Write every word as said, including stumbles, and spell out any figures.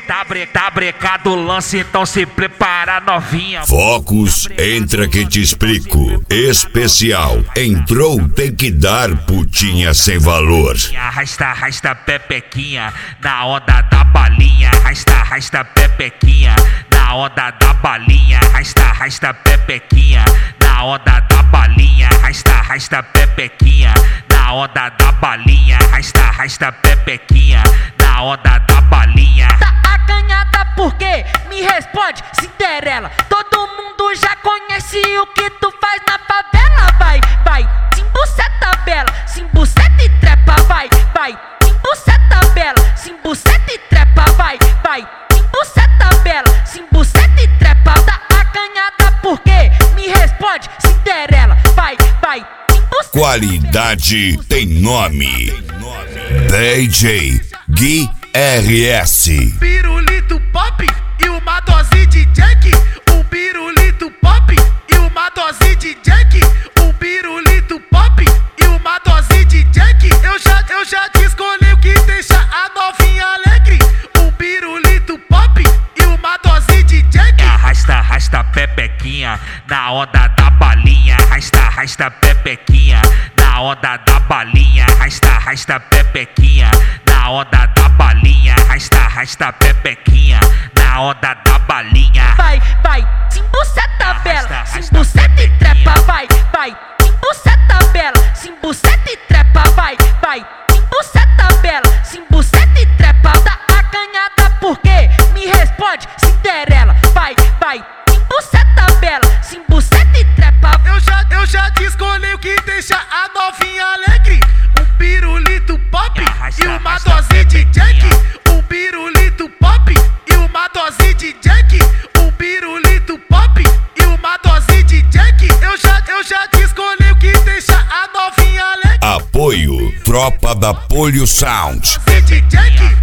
Tá, bre tá brecado o lance, então se prepara, novinha. Focus, entra que te explico. Especial, entrou, tem que dar, putinha sem valor. Arrasta, arrasta pepequinha na onda da balinha. Arrasta, arrasta pepequinha na onda da balinha. Arrasta, arrasta pepequinha na onda da balinha. Arrasta, arrasta pepequinha na onda da balinha. Arrasta, arrasta pepequinha na onda da balinha. Tá acanhada por quê? Me responde, Cinderela. Todo mundo já conhece o que tu faz na favela. Vai, vai, simbuceta bela, simbuceta e trepa. Vai, vai, simbuceta bela, simbuceta e trepa. Vai, vai, simbuceta bela, simbuceta e trepa. Tá acanhada por quê? Me responde, Cinderela. Vai, vai, simbuceta. Qualidade tem nome. D J Gui R S. Pirulito pop e uma dose de Jack. O pirulito pop e uma dose de Jack. O pirulito pop e uma dose de Jack. Eu já, eu já te escolhi o que deixa a novinha alegre. O pirulito pop e uma dose de Jack. Arrasta, arrasta pepequinha na onda da balinha. Arrasta, arrasta pepequinha na onda da balinha. Arrasta, arrasta pepequinha na onda da balinha. Arrasta, arrasta pepequinha na onda da balinha. Vai, vai, simbuceta bela, simbuceta e trepa. Vai, vai, simbuceta bela, simbuceta e trepa. Vai, vai, simbuceta bela, simbuceta e trepa. Tá acanhada por quê? Me responde, Cinderela. Vai, vai, simbuceta bela, simbuceta e trepa. Eu já, eu já te escolhi o que deixa a novinha alegre. Um pirulito pop e uma dose de Jack. Um pirulito pop e uma dose de Jack. Um pirulito pop e uma dose de Jack. Eu já, eu já te escolhi o que deixa a novinha alegre. Apoio, Tropa da Polio Sound. De Jack.